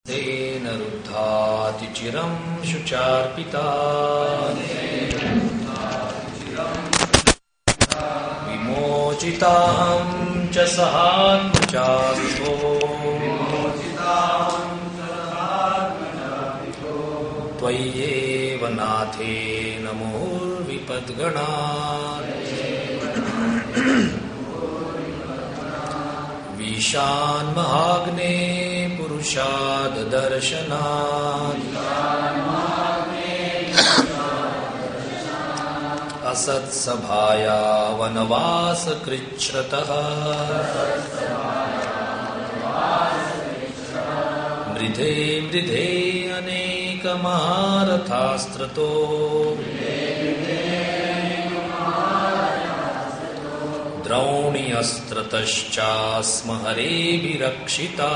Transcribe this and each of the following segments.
तेन रुद्धाति चिरं शुचार्पिता विमोचितां च सहात्मचारितो त्वय्येव नाथेन मुहुर्विपद्गणात् ईशान्महाग्ने पुरुषाददर्शनात् असत्सभाया वनवासकृच्छ्रतः मृधे मृधे अनेकमहारथास्त्रतो द्रौणी अस्त्रतश्चास्म हरेभिरक्षिता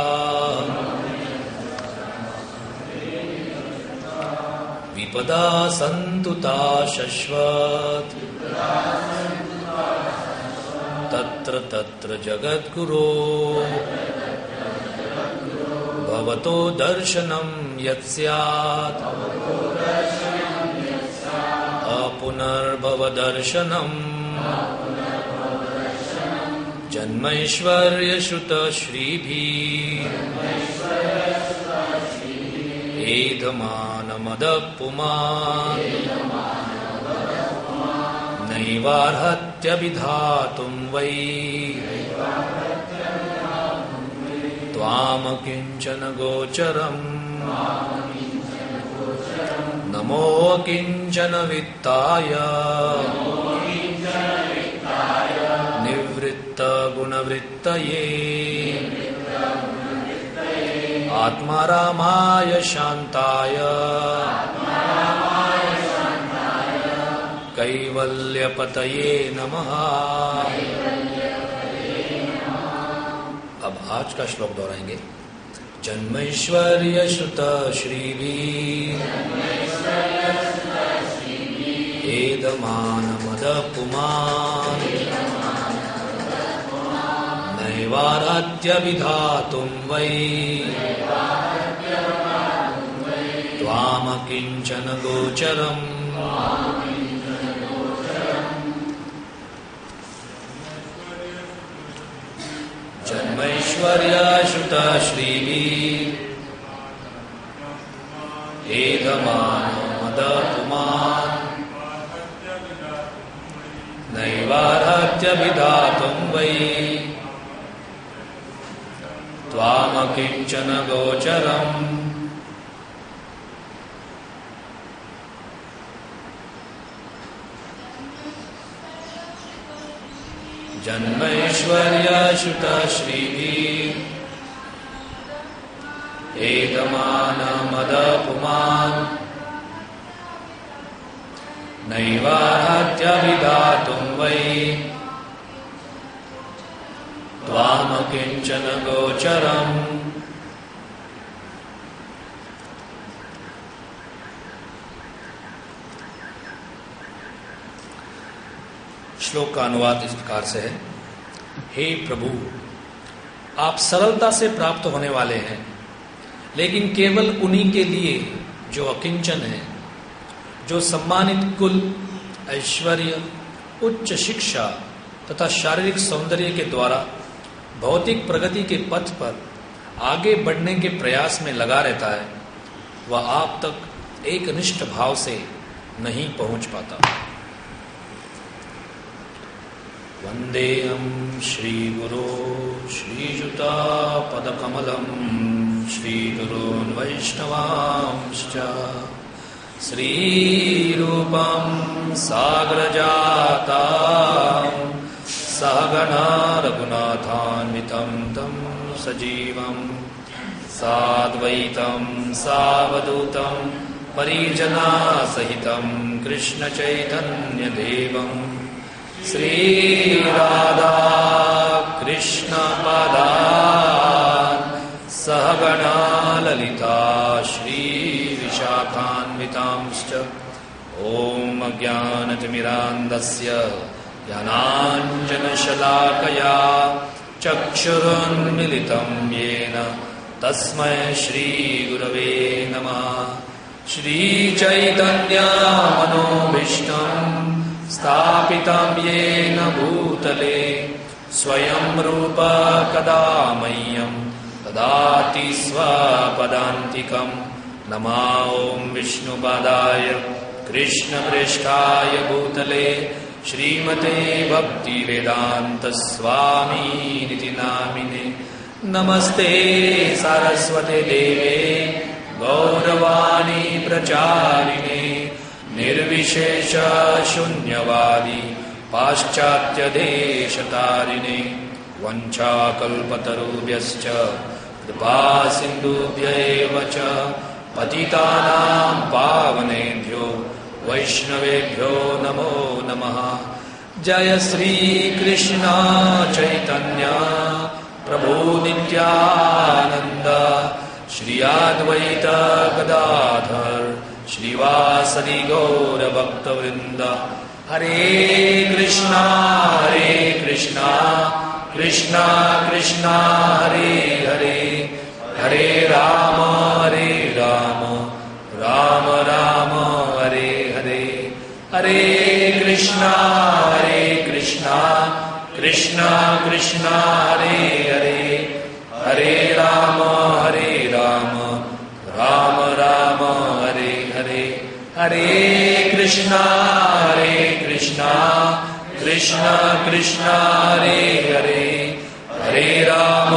विपदा सन्तुता शश्वत् तत्र तत्र जगद्गुरो भवतो दर्शनं यत्स्यात् अपुनर्भवदर्शनम् जन्मैश्वर्यश्रुतश्रीभिः एधमानमदपुमान् नैवार्हत्यभिधातुं वै त्वामकिञ्चन गोचरम् नमो किञ्चन वित्ताय गुणवृत्तये आत्मारामाय शान्ताय कैवल्यपतये नमः। अब आज का श्लोक दोहराएंगे। जन्मैश्वर्य श्रुत श्रीभिः एदमानमदपुमान् नैवार्हत्यभिधातुं वै त्वामकिञ्चन गोचरम्। जन्मैश्वर्यश्रुतश्रीभिः एधमानमदपुमान् नैवार्हत्यभिधातुं वै त्वामकिञ्चन गोचरम्। जन्मैश्वर्यश्रुतश्रीभिः एधमानमदपुमान् नैवार्हत्यभिधातुं वै त्वामकिञ्चन गोचरम्। श्लोक का अनुवाद इस प्रकार से है। हे प्रभु, आप सरलता से प्राप्त होने वाले हैं, लेकिन केवल उन्हीं के लिए जो अकिंचन है, जो सम्मानित कुल, ऐश्वर्य, उच्च शिक्षा तथा शारीरिक सौंदर्य के द्वारा भौतिक प्रगति के पथ पर आगे बढ़ने के प्रयास में लगा रहता है, वह आप तक एक निष्ठ भाव से नहीं पहुंच पाता। वंदेहं श्रीगुरो श्रीयुतापदकमलं श्रीगुरून् वैष्णवांश्च श्रीरूपं साग्रजातं सहगणा रघुनाथान्वितं तं सजीवं साद्वैतं सावधूतं परिजनासहितं कृष्णचैतन्यदेवं श्रीराधा कृष्णपदान् सहगणा ललिता श्रीविशाखान्वितांश्च ॐ अज्ञानतिमिरान्धस्य ज्ञानाञ्जनशलाकया चक्षुरुन्मिलितं येन तस्मै श्री गुरवे नमः। श्री चैतन्य मनोभीष्टं स्थापितं येन भूतले स्वयं रूप कदा मह्यं ददाति स्वपदान्तिकं। नमः ओं विष्णुपादाय कृष्णप्रेष्ठाय भूतले श्रीमते भक्तिवेदांत स्वामीनिति नामिने। नमस्ते सारस्वते देवे गौरवाणी प्रचारिणे निर्विशेष शून्यवादी पाश्चात्य देशतारिणे। वंशाकल्पतरुभ्यश्च कृपा सिन्धुभ्यैव च पतितानां पावनेभ्यो वैष्णवेभ्यो नमो नमः। जय श्री कृष्ण चैतन्य प्रभु नित्यानंद श्री अद्वैत गदाधर श्रीवासदि गौर भक्तवृंद। हरे कृष्णा कृष्णा कृष्णा हरे हरे, हरे राम राम राम हरे हरे। हरे कृष्णा कृष्णा कृष्णा हरे हरे, हरे राम राम हरे हरे। हरे कृष्णा कृष्णा हरे हरे, हरे राम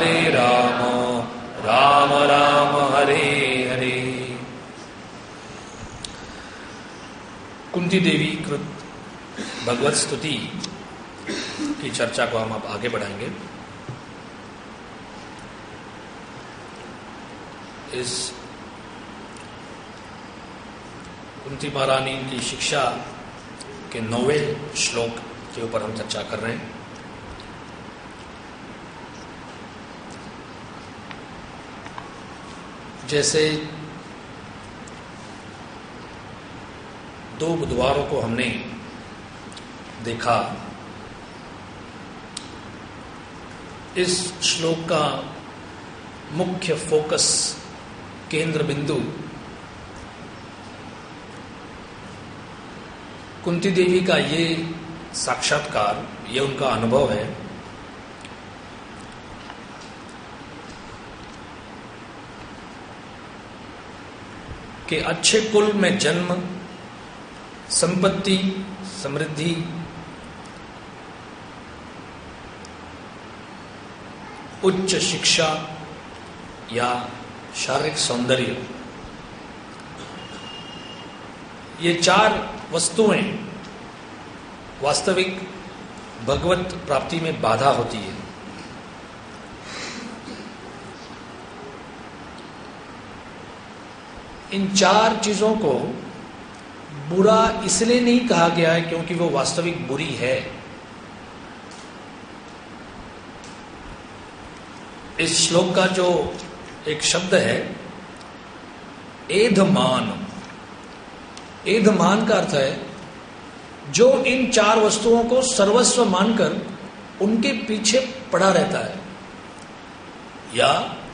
राम हरे हरे। कुंती देवी कृत भगवत स्तुति की चर्चा को हम अब आगे बढ़ाएंगे। इस कुंती महारानी की शिक्षा के 9वें श्लोक के ऊपर हम चर्चा कर रहे हैं। जैसे 2 बुधवारों को हमने देखा, इस श्लोक का मुख्य फोकस, केंद्र बिंदु कुंती देवी का ये साक्षात्कार, ये उनका अनुभव है कि अच्छे कुल में जन्म, संपत्ति, समृद्धि, उच्च शिक्षा या शारीरिक सौंदर्य, ये 4 वस्तुएं वास्तविक भगवत प्राप्ति में बाधा होती है। इन 4 चीजों को बुरा इसलिए नहीं कहा गया है क्योंकि वो वास्तविक बुरी है। इस श्लोक का जो एक शब्द है एधमान, एधमान का अर्थ है जो इन 4 वस्तुओं को सर्वस्व मानकर उनके पीछे पड़ा रहता है, या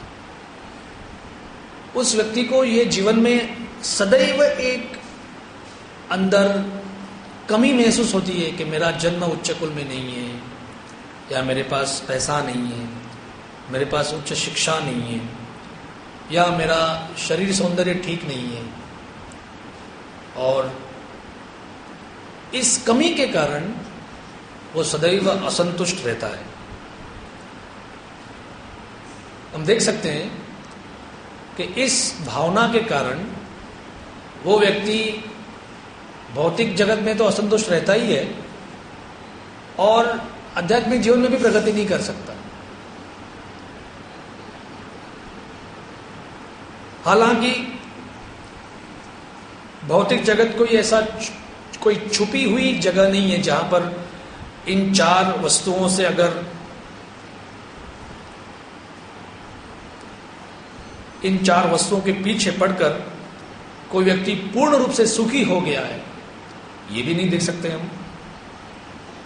उस व्यक्ति को ये जीवन में सदैव एक अंदर कमी महसूस होती है कि मेरा जन्म उच्च कुल में नहीं है, या मेरे पास पैसा नहीं है, मेरे पास उच्च शिक्षा नहीं है, या मेरा शरीर सौंदर्य ठीक नहीं है। और इस कमी के कारण वो सदैव असंतुष्ट रहता है। हम देख सकते हैं कि इस भावना के कारण वो व्यक्ति भौतिक जगत में तो असंतुष्ट रहता ही है और आध्यात्मिक जीवन में भी प्रगति नहीं कर सकता। हालांकि भौतिक जगत कोई ऐसा कोई छुपी हुई जगह नहीं है जहां पर इन 4 वस्तुओं से अगर इन 4 वस्तुओं के पीछे पड़कर कोई व्यक्ति पूर्ण रूप से सुखी हो गया है, ये भी नहीं देख सकते हम।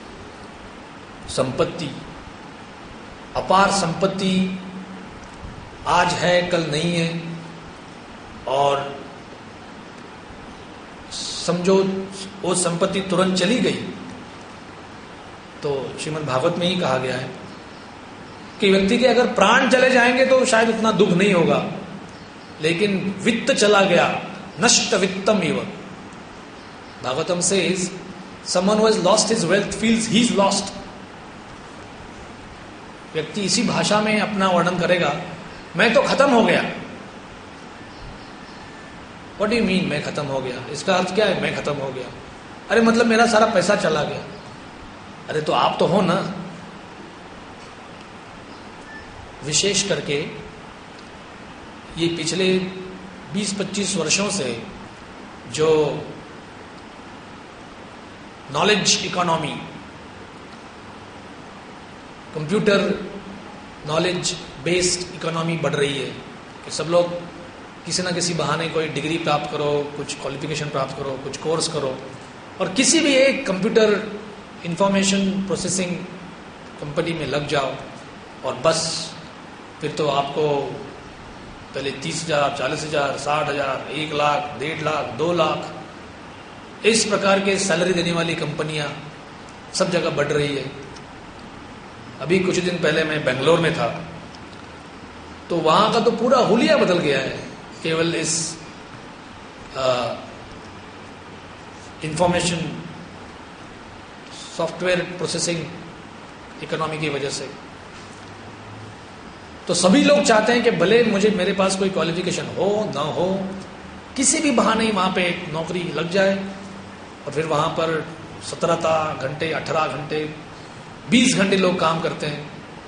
संपत्ति, अपार संपत्ति, आज है कल नहीं है, और समझो वो संपत्ति तुरंत चली गई। तो श्रीमद् भागवत में ही कहा गया है कि व्यक्ति के अगर प्राण चले जाएंगे तो शायद उतना दुख नहीं होगा, लेकिन वित्त चला गया, नष्ट वित्तम एव। Bhagavatam says someone who has lost his wealth feels he is lost। व्यक्ति इसी भाषा में अपना वर्णन करेगा, मैं तो खत्म हो गया। What do you mean मैं खत्म हो गया? इसका अर्थ क्या है मैं खत्म हो गया? अरे मतलब मेरा सारा पैसा चला गया। अरे तो आप तो हो ना। विशेष करके ये पिछले 20-25 वर्षों से जो knowledge economy, computer knowledge based economy बढ़ रही है कि सब लोग किसी ना किसी बहाने कोई डिग्री प्राप्त करो, कुछ क्वालिफिकेशन प्राप्त करो, कुछ कोर्स करो, और किसी भी एक कंप्यूटर इंफॉर्मेशन प्रोसेसिंग कंपनी में लग जाओ, और बस फिर तो आपको पहले 30,000, 40,000, 60,000, 1 लाख, 1.5 लाख, 2 लाख, इस प्रकार के सैलरी देने वाली कंपनियां सब जगह बढ़ रही है। अभी कुछ दिन पहले मैं बेंगलोर में था, तो वहां का तो पूरा हुलिया बदल गया है केवल इस इंफॉर्मेशन सॉफ्टवेयर प्रोसेसिंग इकोनॉमी की वजह से। तो सभी लोग चाहते हैं कि भले मेरे पास कोई क्वालिफिकेशन हो ना हो, किसी भी बहाने ही वहां पे एक नौकरी लग जाए, और फिर वहां पर 17 घंटे, 18 घंटे, 20 घंटे लोग काम करते हैं।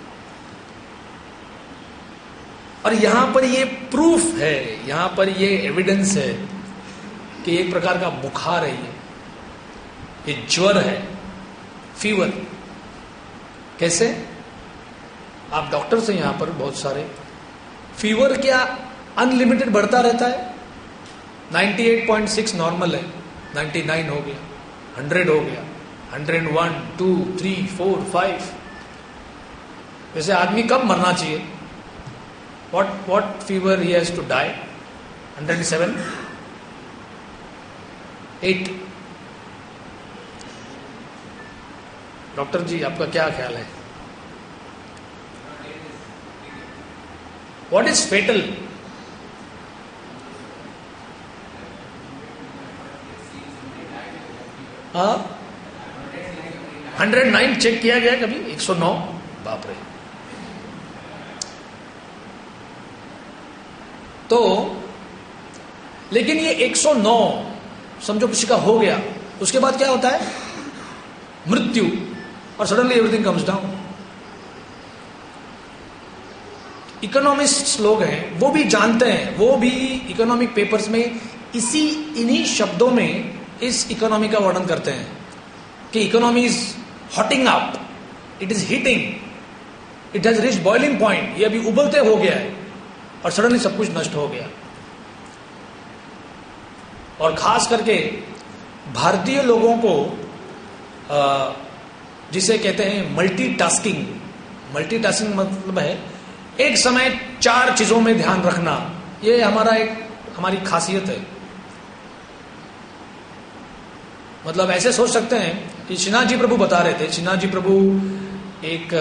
और यहां पर ये प्रूफ है, यहां पर ये एविडेंस है कि एक प्रकार का बुखार है, ये ज्वर है, फीवर। कैसे? आप डॉक्टर से यहां पर बहुत सारे, फीवर क्या अनलिमिटेड बढ़ता रहता है? 98.6 नॉर्मल है, 99 हो गया, 100 हो गया, 101, 2, 3, 4, 5। वैसे आदमी कब मरना चाहिए? What fever he has to die? 107, 8। Doctor ji आपका क्या ख्याल है? What is fatal? हाँ, 109 चेक किया गया कभी? 109, बाप रे। तो लेकिन ये 109 समझो किसी का हो गया, उसके बाद क्या होता है? मृत्यु, और suddenly everything comes down. Economists लोग हैं, वो भी जानते हैं, वो भी इकोनॉमिक पेपर्स में इन्हीं शब्दों में इस इकोनॉमी का वर्णन करते हैं कि economy is hotting up, it is heating, it has reached boiling point, ये अभी उबलते हो गया है, और सडनली सब कुछ नष्ट हो गया। और खास करके भारतीय लोगों को जिसे कहते हैं मल्टीटास्किंग, मल्टीटास्किंग मतलब है एक समय 4 चीजों में ध्यान रखना, ये हमारी खासियत है। मतलब ऐसे सोच सकते हैं कि श्रीनाथ जी प्रभु बता रहे थे, श्रीनाथ जी प्रभु एक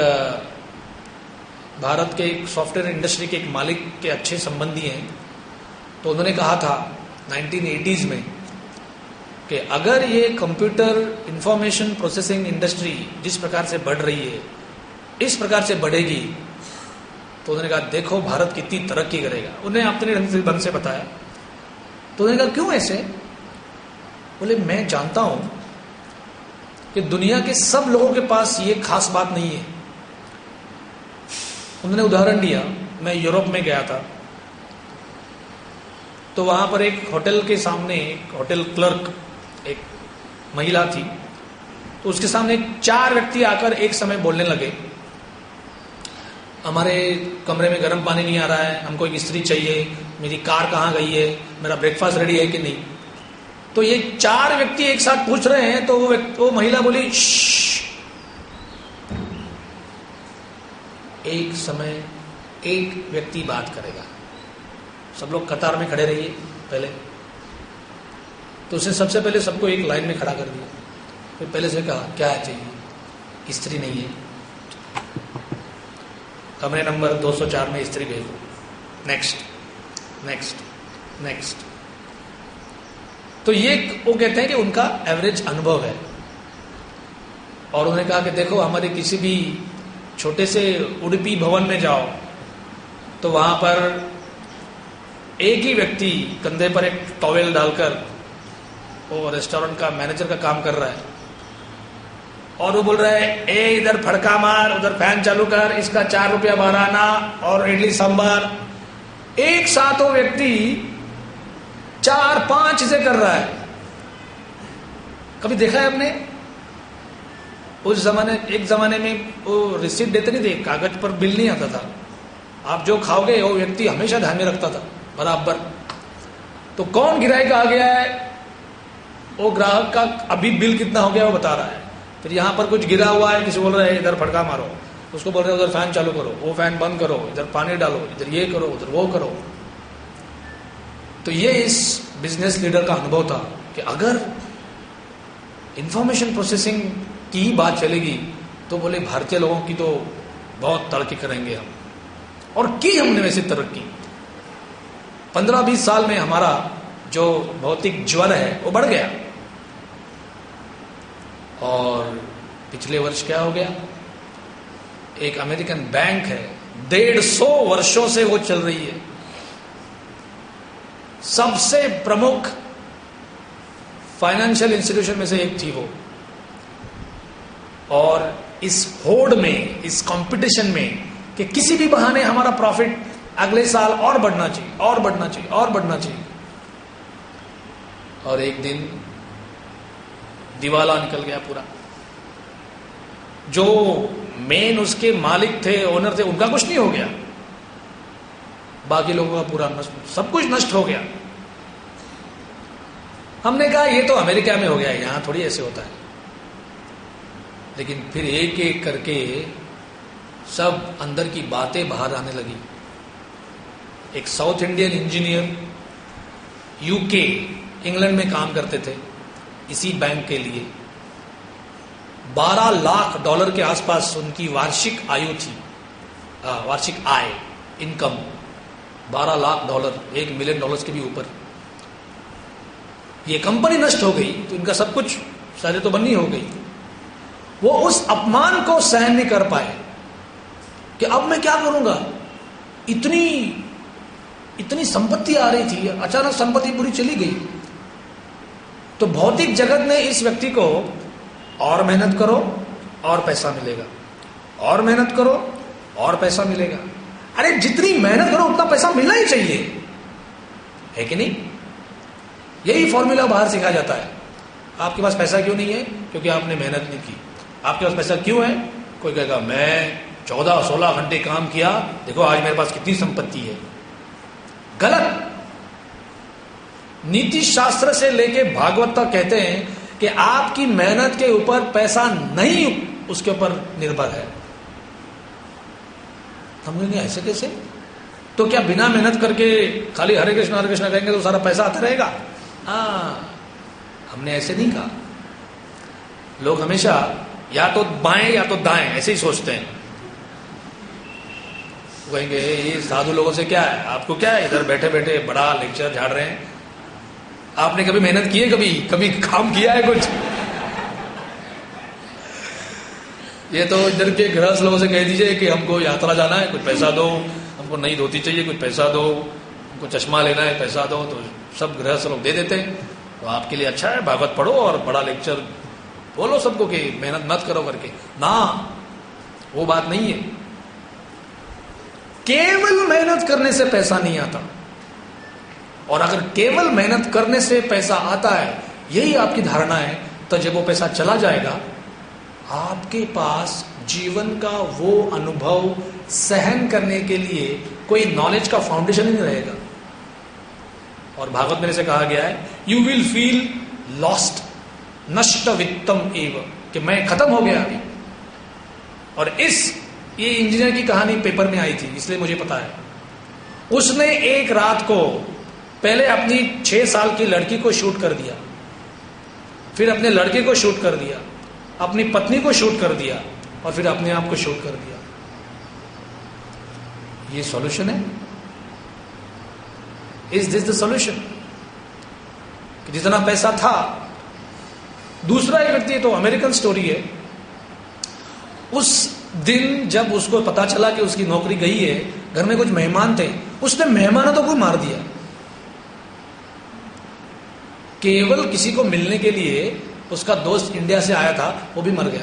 भारत के एक सॉफ्टवेयर इंडस्ट्री के एक मालिक के अच्छे संबंधी हैं, तो उन्होंने कहा था 1980s में कि अगर ये कंप्यूटर इंफॉर्मेशन प्रोसेसिंग इंडस्ट्री जिस प्रकार से बढ़ रही है, इस प्रकार से बढ़ेगी, तो उन्होंने कहा देखो भारत कितनी तरक्की करेगा। उन्हें अपने ढंग से बताया। तो उन्होंने कहा क्यों ऐसे? बोले मैं जानता हूं कि दुनिया के सब लोगों के पास ये खास बात नहीं है। उन्होंने उदाहरण दिया, मैं यूरोप में गया था, तो वहां पर एक होटल के सामने एक होटल क्लर्क, एक महिला थी, तो उसके सामने 4 व्यक्ति आकर एक समय बोलने लगे, हमारे कमरे में गर्म पानी नहीं आ रहा है, हमको एक इस्त्री चाहिए, मेरी कार कहाँ गई है, मेरा ब्रेकफास्ट रेडी है कि नहीं। तो ये 4 व्यक्ति एक साथ पूछ रहे हैं, तो वो महिला बोली श्श्श। एक समय एक व्यक्ति बात करेगा, सब लोग कतार में खड़े रहिए पहले। तो उसने सबसे पहले सबको एक लाइन में खड़ा कर दिया, फिर पहले से कहा क्या चाहिए, स्त्री नहीं है, कमरे नंबर 204 में स्त्री भेजो, नेक्स्ट नेक्स्ट नेक्स्ट। तो ये वो कहते हैं कि उनका एवरेज अनुभव है। और उन्होंने कहा कि देखो हमारे किसी भी छोटे से उडुपी भवन में जाओ तो वहां पर एक ही व्यक्ति कंधे पर एक टॉवेल डालकर वो रेस्टोरेंट का मैनेजर का काम कर रहा है, और वो बोल रहा है ए इधर फड़का मार, उधर फैन चालू कर, इसका 4 रुपया बाराना और इडली सांभर। एक साथ वो व्यक्ति 4-5 चीजें कर रहा है। कभी देखा है आपने? उस जमाने, एक जमाने में वो रिसीट देते नहीं थे, कागज पर बिल नहीं आता था, आप जो खाओगे वो व्यक्ति हमेशा ध्यान में रखता था बराबर। तो कौन गिराई आ गया है, वो ग्राहक का अभी बिल कितना हो गया वो बता रहा है। फिर यहां पर कुछ गिरा हुआ है, किसी बोल रहा है इधर फड़का मारो, उसको बोल रहे हैं उधर फैन चालू करो, वो फैन बंद करो, इधर पानी डालो, इधर ये करो, उधर वो करो। तो ये इस बिजनेस लीडर का अनुभव था कि अगर इंफॉर्मेशन प्रोसेसिंग की ही बात चलेगी तो बोले भारतीय लोगों की तो बहुत तरक्की करेंगे हम, और की हमने वैसे तरक्की। 15-20 साल में हमारा जो भौतिक ज्वर है वो बढ़ गया। और पिछले वर्ष क्या हो गया, एक अमेरिकन बैंक है, 150 वर्षों से वो चल रही है, सबसे प्रमुख फाइनेंशियल इंस्टीट्यूशन में से एक थी वो। और इस होड़ में, इस कंपटीशन में कि किसी भी बहाने हमारा प्रॉफिट अगले साल और बढ़ना चाहिए, और बढ़ना चाहिए, और बढ़ना चाहिए, और एक दिन दिवाला निकल गया पूरा। जो मेन उसके मालिक थे, ओनर थे, उनका कुछ नहीं हो गया, बाकी लोगों का पूरा नष्ट, सब कुछ नष्ट हो गया। हमने कहा ये तो अमेरिका में हो गया, यहां थोड़ी ऐसे होता है। लेकिन फिर एक एक करके सब अंदर की बातें बाहर आने लगी। एक south Indian engineer UK, England में काम करते थे इसी बैंक के लिए, $12 लाख के आसपास उनकी वार्षिक आयु थी, वार्षिक आय, इनकम $12 लाख, $1 मिलियन के भी ऊपर। ये कंपनी नष्ट हो गई तो इनका सब कुछ सारे तो बन्नी हो गई। वो उस अपमान को सहन नहीं कर पाए कि अब मैं क्या करूंगा, इतनी संपत्ति आ रही थी, अचानक संपत्ति पूरी चली गई। तो भौतिक जगत ने इस व्यक्ति को और मेहनत करो और पैसा मिलेगा, और मेहनत करो और पैसा मिलेगा। अरे जितनी मेहनत करो उतना पैसा मिलना ही चाहिए, है कि नहीं? यही फॉर्मूला बाहर सिखाया जाता है। आपके पास पैसा क्यों नहीं है? क्योंकि आपने मेहनत नहीं की। आपके पास पैसा क्यों है? कोई कहेगा मैं 14-16 घंटे काम किया, देखो आज मेरे पास कितनी संपत्ति है। गलत। नीति शास्त्र से लेके भागवत तक कहते हैं कि आपकी मेहनत के ऊपर पैसा नहीं उसके ऊपर निर्भर है। हम कहेंगे ऐसे कैसे? तो क्या बिना मेहनत करके खाली हरे कृष्ण कहेंगे तो सारा पैसा आता रहेगा? हमने ऐसे नहीं कहा। लोग हमेशा या तो बाएं या तो दाएं ऐसे ही सोचते हैं। कहेंगे ये साधु लोगों से क्या है, आपको क्या है, इधर बैठे बैठे बड़ा लेक्चर झाड़ रहे हैं। आपने कभी मेहनत की है? कभी काम किया है कुछ? ये तो इधर के गृहस्थ लोगों से कह दीजिए कि हमको यात्रा जाना है, कुछ पैसा दो, हमको नई धोती चाहिए, कुछ पैसा दो, हमको चश्मा लेना है, पैसा दो। तो सब गृहस्थ लोग दे देते हैं। तो आपके लिए अच्छा है, भागवत पढ़ो और बड़ा लेक्चर बोलो सबको कि मेहनत मत करो करके। ना, वो बात नहीं है। केवल मेहनत करने से पैसा नहीं आता, और अगर केवल मेहनत करने से पैसा आता है, यही आपकी धारणा है, तो जब वो पैसा चला जाएगा आपके पास जीवन का वो अनुभव सहन करने के लिए कोई नॉलेज का फाउंडेशन ही नहीं रहेगा। और भागवत में से कहा गया है यू विल फील लॉस्ट, नष्ट वित्तम एव, कि मैं खत्म हो गया अभी। और ये इंजीनियर की कहानी पेपर में आई थी, इसलिए मुझे पता है। उसने एक रात को पहले अपनी 6 साल की लड़की को शूट कर दिया, फिर अपने लड़के को शूट कर दिया, अपनी पत्नी को शूट कर दिया और फिर अपने आप को शूट कर दिया। ये सॉल्यूशन है? Is this the solution? कि जितना पैसा था। दूसरा एक व्यक्ति, तो अमेरिकन स्टोरी है, उस दिन जब उसको पता चला कि उसकी नौकरी गई है, घर में कुछ मेहमान थे, उसने मेहमानों को मार दिया केवल किसी को मिलने के लिए। उसका दोस्त इंडिया से आया था, वो भी मर गया।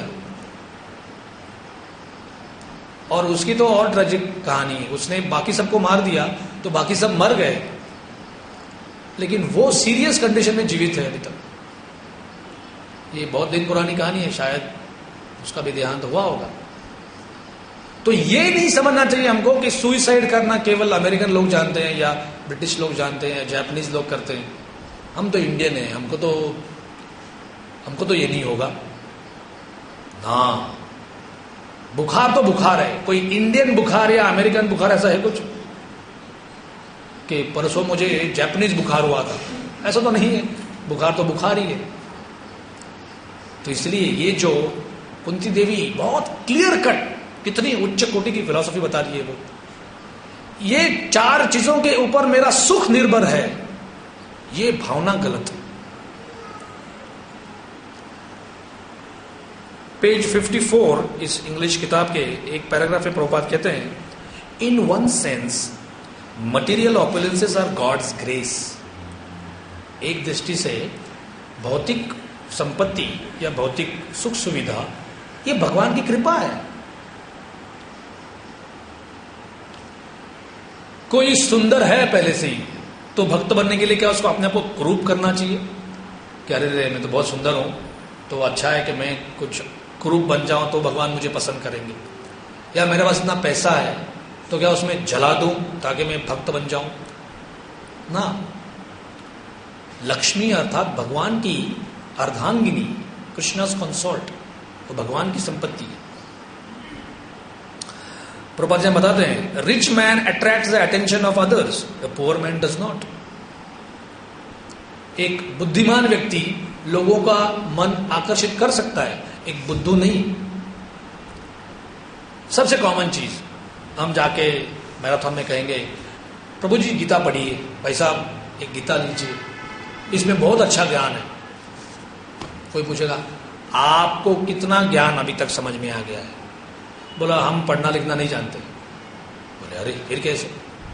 और उसकी तो और ट्रेजिक कहानी है, उसने बाकी सबको मार दिया तो बाकी सब मर गए, लेकिन वो सीरियस कंडीशन में जीवित है अभी तक। ये बहुत दिन पुरानी कहानी है, शायद उसका भी देहांत हुआ होगा। तो ये नहीं समझना चाहिए हमको कि सुइसाइड करना केवल अमेरिकन लोग जानते हैं या ब्रिटिश लोग जानते हैं या जापानीज लोग करते हैं। हम तो इंडियन हैं, हमको तो ये नहीं होगा। हाँ, बुखार तो बुखार है, कोई इंडियन बुखार या अमेरिकन बुखार ऐसा है कुछ कि परसों मुझे जापानीज बुखार हुआ था, ऐसा तो नहीं है। बुखार तो बुखार ही है। तो इसलिए ये जो कुंती देवी बहुत क्लियर कट, कितनी उच्च कोटि की फिलॉसफी बता रही है वो, ये 4 चीजों के ऊपर मेरा सुख निर्भर है, ये भावना गलत है। पेज 54 इस इंग्लिश किताब के एक पैराग्राफ में प्रभुपाद कहते हैं, in one sense material opulences are God's grace. एक दृष्टि से भौतिक संपत्ति या भौतिक सुख सुविधा ये भगवान की कृपा है। कोई सुंदर है पहले से ही, तो भक्त बनने के लिए क्या उसको अपने आप को क्रूप करना चाहिए कि अरे रे मैं तो बहुत सुंदर हूं, तो अच्छा है कि मैं कुछ क्रूप बन जाऊं तो भगवान मुझे पसंद करेंगे। या मेरे पास इतना पैसा है तो क्या उसमें जला दूं ताकि मैं भक्त बन जाऊं ना। लक्ष्मी अर्थात भगवान की अर्धांगिनी, कृष्णास कंसोर्ट, वो भगवान की संपत्ति है। प्रभुपाद जी बताते हैं, rich man attracts the attention of others, the poor man does not. एक बुद्धिमान व्यक्ति लोगों का मन आकर्षित कर सकता है, एक बुद्धू नहीं। सबसे कॉमन चीज, हम जाके मैराथन में कहेंगे प्रभु जी गीता पढ़िए, भाई साहब एक गीता लीजिए, इसमें बहुत अच्छा ज्ञान है। कोई पूछेगा आपको कितना ज्ञान अभी तक समझ में आ गया है? बोला हम पढ़ना लिखना नहीं जानते। बोले अरे फिर कैसे?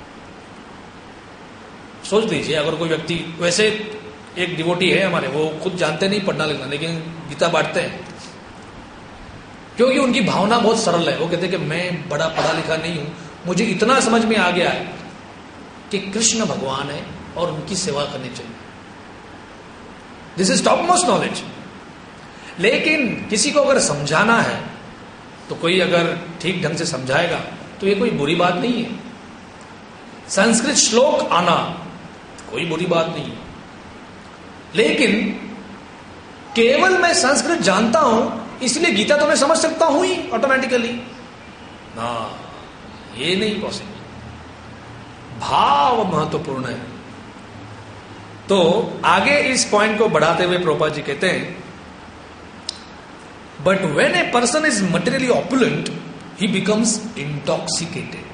सोच लीजिए, अगर कोई व्यक्ति, वैसे एक डिवोटी है हमारे, वो खुद जानते नहीं पढ़ना लिखना, लेकिन गीता बांटते हैं क्योंकि उनकी भावना बहुत सरल है। वो कहते हैं कि मैं बड़ा पढ़ा लिखा नहीं हूं, मुझे इतना समझ में आ गया है कि कृष्ण भगवान है और उनकी सेवा करनी चाहिए। This is top most knowledge. लेकिन किसी को अगर समझाना है तो कोई अगर ठीक ढंग से समझाएगा तो ये कोई बुरी बात नहीं है। संस्कृत श्लोक आना कोई बुरी बात नहीं है, लेकिन केवल मैं संस्कृत जानता हूं इसलिए गीता तो मैं समझ सकता हूं ही ऑटोमेटिकली ना, ये नहीं पॉसिबल। भाव महत्वपूर्ण है। तो आगे इस पॉइंट को बढ़ाते हुए प्रभुपाद जी कहते हैं, but when a person is materially opulent he becomes intoxicated.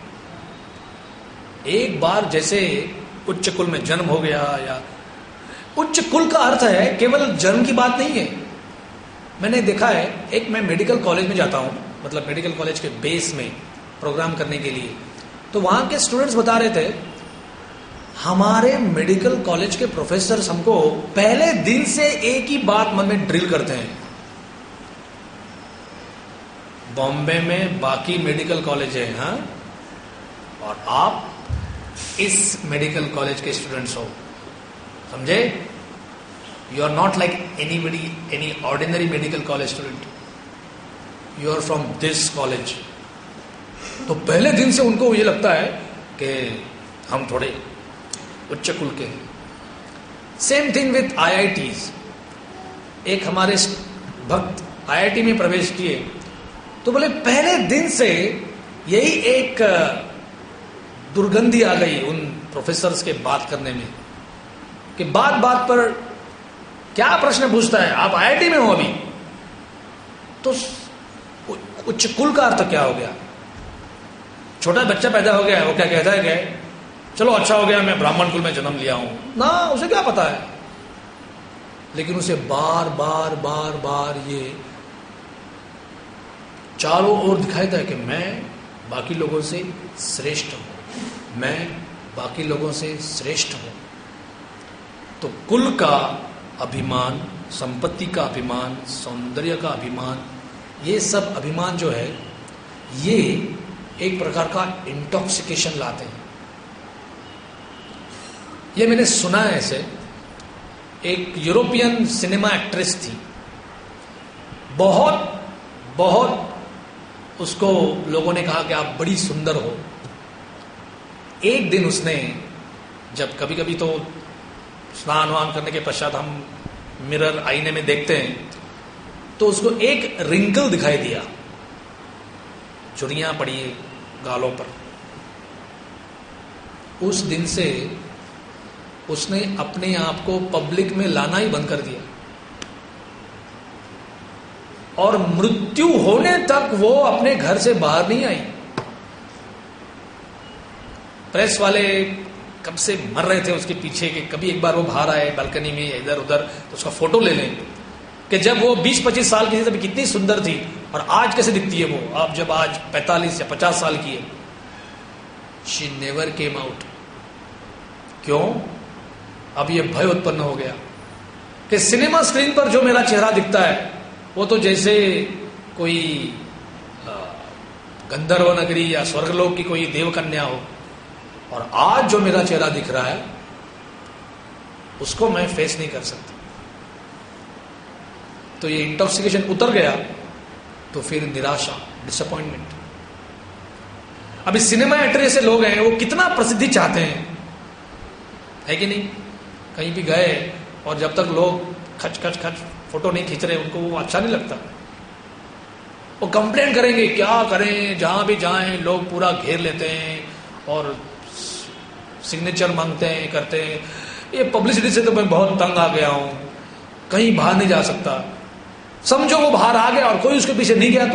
एक बार जैसे उच्च कुल में जन्म हो गया, या उच्च कुल का अर्थ है केवल जन्म की बात नहीं है। मैंने देखा है, एक मैं मेडिकल कॉलेज में जाता हूं, मतलब मेडिकल कॉलेज के बेस में प्रोग्राम करने के लिए, तो वहां के स्टूडेंट्स बता रहे थे हमारे मेडिकल कॉलेज के प्रोफेसर हमको पहले दिन से एक ही बात मन में ड्रिल करते हैं। बॉम्बे में बाकी मेडिकल कॉलेज है, हाँ, और आप इस मेडिकल कॉलेज के स्टूडेंट्स हो, समझे? You are not like anybody, any ordinary medical college student, you are from this college. तो पहले दिन से उनको ये लगता है कि हम थोड़े उच्च कुल के। Same thing with IITs। एक हमारे भक्त IIT में प्रवेश किए तो बोले पहले दिन से यही एक दुर्गंधी आ गई उन प्रोफेसर्स के बात करने में कि बात बात पर क्या प्रश्न पूछता है। आप आईआईटी में हो अभी, तो उच्च कुल का अर्थ क्या हो गया? छोटा बच्चा पैदा हो गया है, वो क्या कहता है कि चलो अच्छा हो गया मैं ब्राह्मण कुल में जन्म लिया हूं ना, उसे क्या पता है। लेकिन उसे बार बार बार बार ये चारों ओर दिखाई देता है कि मैं बाकी लोगों से श्रेष्ठ हूं, मैं बाकी लोगों से श्रेष्ठ हूं। तो कुल का अभिमान, संपत्ति का अभिमान, सौंदर्य का अभिमान, ये सब अभिमान जो है ये एक प्रकार का इंटॉक्सिकेशन लाते हैं। ये मैंने सुना है ऐसे। एक यूरोपियन सिनेमा एक्ट्रेस थी, बहुत बहुत उसको लोगों ने कहा कि आप बड़ी सुंदर हो। एक दिन उसने, जब कभी कभी तो स्नान वान करने के पश्चात हम मिरर आईने में देखते हैं, तो उसको एक रिंकल दिखाई दिया, झुर्रियां पड़ी गालों पर। उस दिन से उसने अपने आप को पब्लिक में लाना ही बंद कर दिया और मृत्यु होने तक वो अपने घर से बाहर नहीं आई। प्रेस वाले कब से मर रहे थे उसके पीछे कि कभी एक बार वो बाहर आए बालकनी में इधर उधर तो उसका फोटो ले लें कि जब वो 20-25 साल की थी तब कितनी सुंदर थी और आज कैसे दिखती है वो, अब जब आज 45 या 50 साल की है। She never came out. क्यों? अब ये भय उत्पन्न हो गया कि सिनेमा स्क्रीन पर जो मेरा चेहरा दिखता है वो तो जैसे कोई गंधर्व नगरी या स्वर्गलोक की कोई देवकन्या हो, और आज जो मेरा चेहरा दिख रहा है उसको मैं फेस नहीं कर सकता। तो ये इंटॉक्सिकेशन उतर गया तो फिर निराशा, डिसअपॉइंटमेंट। अभी सिनेमा एक्टर ऐसे लोग हैं, वो कितना प्रसिद्धि चाहते हैं, है कि नहीं? कहीं भी गए और जब तक लोग खच खच खच फोटो नहीं खींच रहे उनको वो अच्छा नहीं लगता। वो कंप्लेंट करेंगे, क्या करें, जहां भी जाएं लोग पूरा घेर लेते हैं और सिग्नेचर मांगते हैं, करते हैं। ये पब्लिसिटी से तो मैं बहुत तंग आ गया हूं, कहीं बाहर नहीं जा सकता। समझो वो बाहर आ गया और कोई उसके पीछे नहीं गया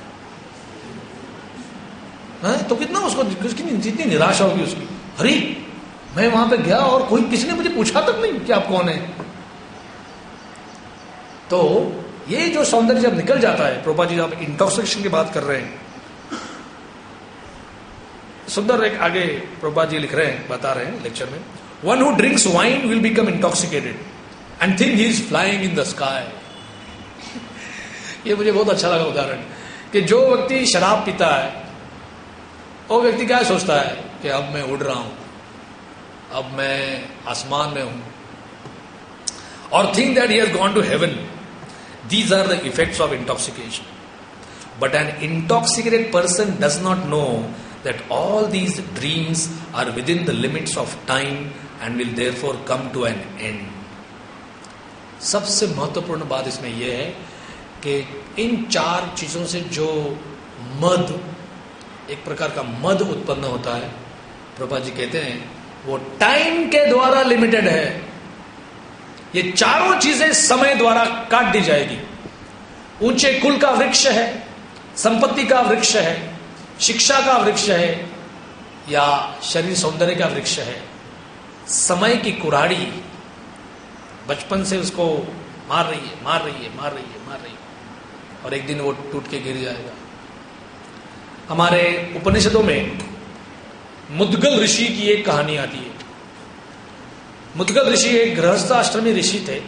तो कितना उसको जितनी निराशा होगी उसकी। अरे मैं वहां पे गया और कोई किसी ने मुझे पूछा तक नहीं कि आप कौन है। तो ये जो सौंदर्य जब निकल जाता है, प्रभुपाद जी जब इंटॉक्सिकेशन की बात कर रहे हैं, सुंदर एक आगे प्रभुपाद जी लिख रहे हैं, बता रहे हैं लेक्चर में, one who drinks wine will become intoxicated and think he is flying in the sky. ये मुझे बहुत अच्छा लगा उदाहरण कि जो व्यक्ति शराब पीता है वो व्यक्ति क्या सोचता है कि अब मैं उड़ रहा हूं, अब मैं आसमान में हूं, और think that he has gone to heaven. These are the effects of intoxication. But an intoxicated person does not know that all these dreams are within the limits of time and will therefore come to an end. सबसे महत्वपूर्ण बात इसमें यह है कि इन चार चीजों से जो मद, एक प्रकार का मद उत्पन्न होता है, प्रभुपाद जी कहते हैं वो टाइम के द्वारा लिमिटेड है। ये चारों चीजें समय द्वारा काट दी जाएगी। ऊंचे कुल का वृक्ष है, संपत्ति का वृक्ष है, शिक्षा का वृक्ष है, या शरीर सौंदर्य का वृक्ष है। समय की कुराड़ी बचपन से उसको मार रही है, मार रही है, मार रही है, मार रही है, और एक दिन वो टूट के गिर जाएगा। हमारे उपनिषदों में मुद्गल ऋषि की एक कहानी आती है। मुद्गल ऋषि एक गृहस्थाश्रमी ऋषि थे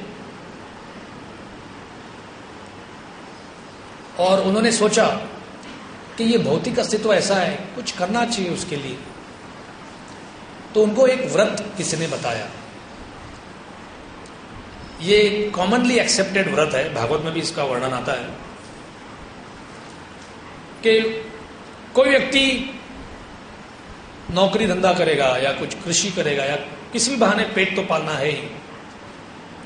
और उन्होंने सोचा कि ये भौतिक अस्तित्व ऐसा है, कुछ करना चाहिए उसके लिए। तो उनको एक व्रत किसी ने बताया। ये कॉमनली एक्सेप्टेड व्रत है, भागवत में भी इसका वर्णन आता है कि कोई व्यक्ति नौकरी धंधा करेगा या कुछ कृषि करेगा या किसी भी बहाने पेट तो पालना है ही।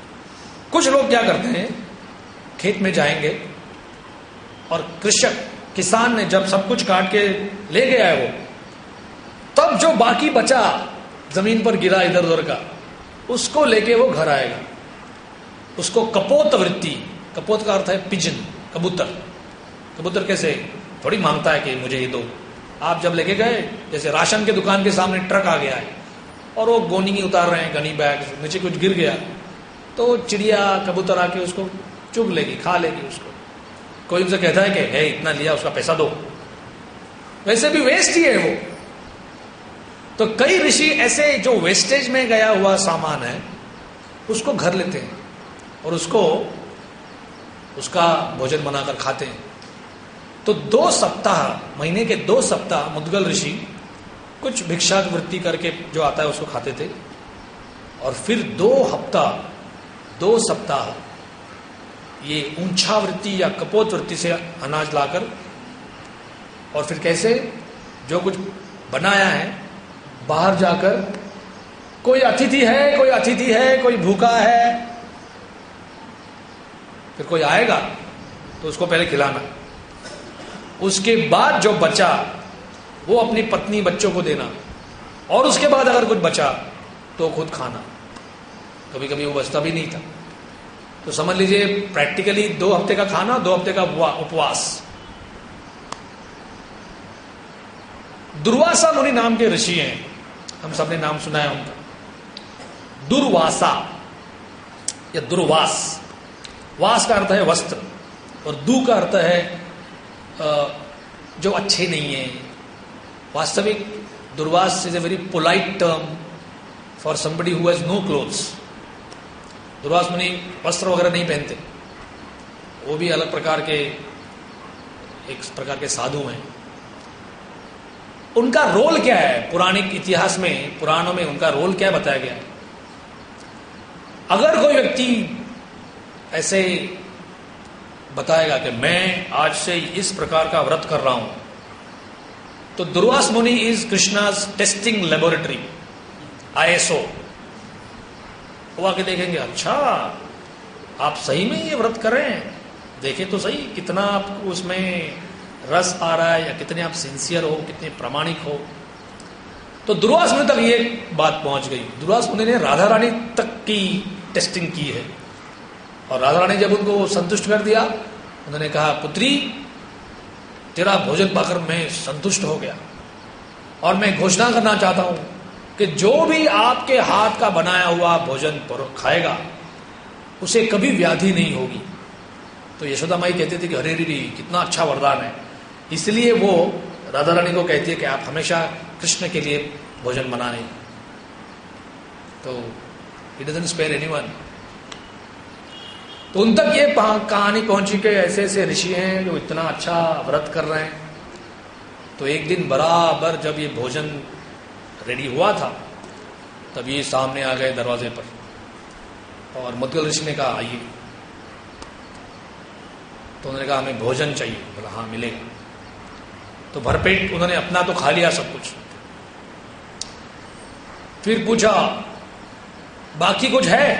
कुछ लोग क्या करते हैं, खेत में जाएंगे और कृषक किसान ने जब सब कुछ काट के ले गया है वो, तब जो बाकी बचा जमीन पर गिरा इधर उधर का, उसको लेके वो घर आएगा। उसको कपोत वृत्ति, कपोत का अर्थ है पिजन, कबूतर। कबूतर कैसे थोड़ी मांगता है कि मुझे ही दो। आप जब लेके गए, जैसे राशन के दुकान के सामने ट्रक आ गया है और वो गोनी उतार रहे हैं, गनी बैग, नीचे कुछ गिर गया, तो चिड़िया कबूतर आके उसको चुग लेगी, खा लेगी उसको। कोई उनसे कहता है कि है इतना लिया, उसका पैसा दो, वैसे भी वेस्ट ही है वो। तो कई ऋषि ऐसे जो वेस्टेज में गया हुआ सामान है उसको घर लेते हैं और उसको उसका भोजन बनाकर खाते हैं। तो 2 सप्ताह, महीने के 2 सप्ताह मुद्गल ऋषि कुछ भिक्षा वृत्ति करके जो आता है उसको खाते थे, और फिर 2 सप्ताह ये ऊंचा वृत्ति या कपोत वृत्ति से अनाज लाकर, और फिर कैसे जो कुछ बनाया है बाहर जाकर, कोई अतिथि है, कोई भूखा है, फिर कोई आएगा तो उसको पहले खिलाना, उसके बाद जो बचा वो अपनी पत्नी बच्चों को देना, और उसके बाद अगर कुछ बचा तो खुद खाना। कभी कभी वो बचता भी नहीं था। तो समझ लीजिए प्रैक्टिकली 2 हफ्ते का खाना, 2 हफ्ते का उपवास। दुर्वासा मुनि नाम के ऋषि हैं, हम सबने नाम सुना है उनका। दुर्वासा या दुर्वास, वास का अर्थ है वस्त्र और दू का अर्थ है जो अच्छे नहीं है। वास्तविक Durvasa is a very polite term for somebody who has no clothes. Durvasa Muni वस्त्र वगैरह नहीं पहनते, वो भी अलग प्रकार के, एक प्रकार के साधु हैं। उनका रोल क्या है पुराणिक इतिहास में, पुराणों में उनका रोल क्या बताया गया है? अगर कोई व्यक्ति ऐसे बताएगा कि मैं आज से इस प्रकार का व्रत कर रहा हूं, तो Durvasa Muni is Krishna's testing laboratory, ISO। वो आके देखेंगे, अच्छा आप सही में ये व्रत कर रहे हैं, देखे तो सही कितना आपको उसमें रस आ रहा है, या कितने आप सिंसियर हो, कितने प्रामाणिक हो। तो दुर्वास मुनि तक ये बात पहुंच गई। दुर्वास मुनि ने राधा रानी तक की टेस्टिंग की है, और राधा रानी जब उनको संतुष्ट कर दिया, उन्होंने कहा, पुत्री तेरा भोजन पाकर मैं संतुष्ट हो गया, और मैं घोषणा करना चाहता हूं कि जो भी आपके हाथ का बनाया हुआ भोजन खाएगा उसे कभी व्याधि नहीं होगी। तो यशोदा माई कहती थी कि अरे रे कितना अच्छा वरदान है, इसलिए वो राधा रानी को कहती है कि आप हमेशा कृष्ण के लिए भोजन बनाएं। तो इट डजंट स्पेयर एनीवन। तो उन तक ये कहानी पहुंची कि ऐसे ऐसे ऋषि हैं जो इतना अच्छा व्रत कर रहे हैं। तो एक दिन बराबर जब ये भोजन रेडी हुआ था, तब ये सामने आ गए दरवाजे पर, और मुद्गल ऋषि ने कहा आइए। तो उन्होंने कहा हमें भोजन चाहिए। बोला हाँ मिलेगा। तो भरपेट उन्होंने अपना तो खा लिया सब कुछ। फिर पूछा बाकी कुछ है?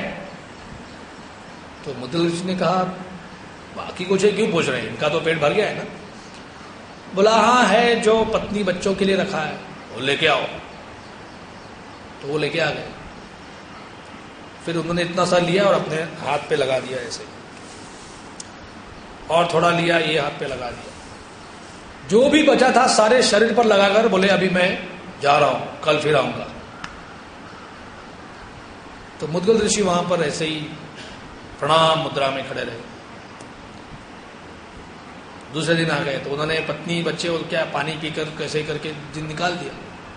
तो मुद्गल ऋषि ने कहा बाकी कुछ है, क्यों पूछ रहे हैं, इनका तो पेट भर गया है ना। बोला हाँ है, जो पत्नी बच्चों के लिए रखा है वो लेके आओ। तो वो लेके आ गए। फिर उन्होंने इतना सा लिया और अपने हाथ पे लगा दिया ऐसे, और थोड़ा लिया, ये हाथ पे लगा दिया। जो भी बचा था सारे शरीर पर लगाकर बोले अभी मैं जा रहा हूं, कल फिर आऊंगा। तो मुद्गल ऋषि वहां पर ऐसे ही प्रणाम मुद्रा में खड़े रहे। दूसरे दिन आ गए तो उन्होंने पत्नी बच्चे और क्या पानी पीकर कैसे करके दिन निकाल दिया।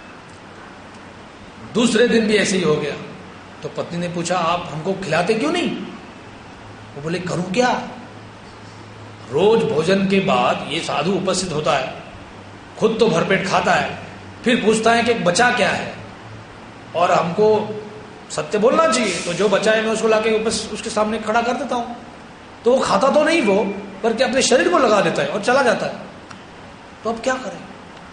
दूसरे दिन भी ऐसे ही हो गया। तो पत्नी ने पूछा आप हमको खिलाते क्यों नहीं? वो बोले करूं क्या, रोज भोजन के बाद ये साधु उपस्थित होता है, खुद तो भरपेट खाता है, फिर पूछता है कि बचा क्या है, और हमको सत्य बोलना चाहिए। तो जो बचा है मैं उसको लाके उसके सामने खड़ा कर देता हूं। तो वो खाता तो नहीं वो, बल्कि अपने शरीर को लगा देता है और चला जाता है। तो अब क्या करें?